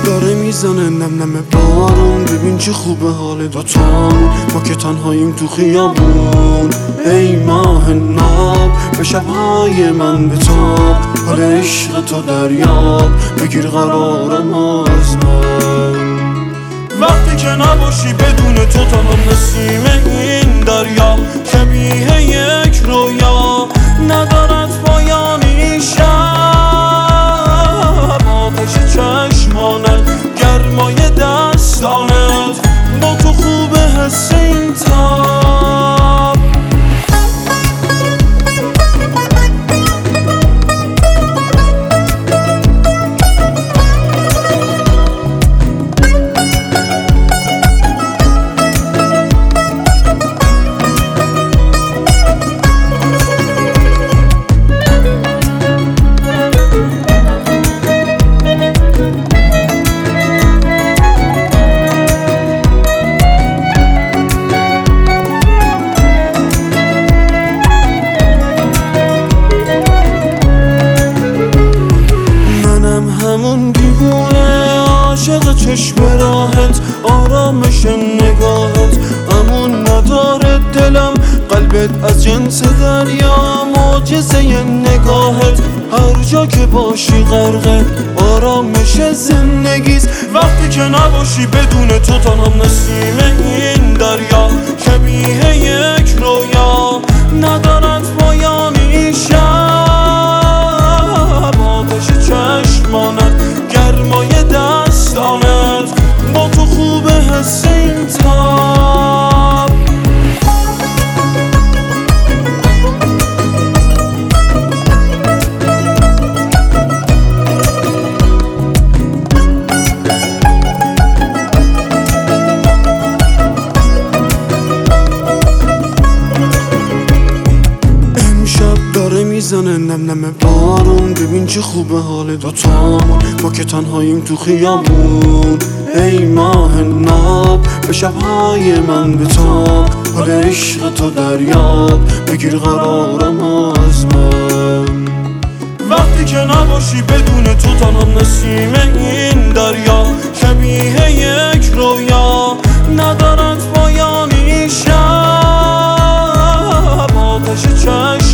داره میزنه نم نم بارون، ببین چه خوبه حال دوتامون، ما که تنهاییم تو خیابون. ای ماه ناب به شبهای من بتاب، حال عشق تو دریاب، بگیر قرارم از من. وقتی که نباشی بدون تو تنها نسیم این دریا، شبیه یک رویا ندارد پایانی. شب آتش چشمانت، گرمای دستانت، با تو خوبه حس این تاب. همون دیوونه عاشق چشم راحت، آرامش نگاهت، امون نداره دلم، قلبت از جنس دریا، معجزه نگاهت، هر جا که باشی غرقه آرامش زندگیست. وقتی که نباشی بدون تو تنها نسیم این دریا، شبیه یک رویا ندارد پایانی. شب آتش چشمانت، گرمای دستانت، با تو خوبه حس این تاب. میزنه نم نم بارون، ببین چه خوبه حال دوتامون، ما که تنهاییم تو خیابون. ای ماه ناب به شبهای من بتاب، حال عشق تو دریاب، بگیر قرارم از من. وقتی که نباشی بدون تو تنها نسیم این دریا، شبیه یک رویا ندارد پایانی. شب آتش چشم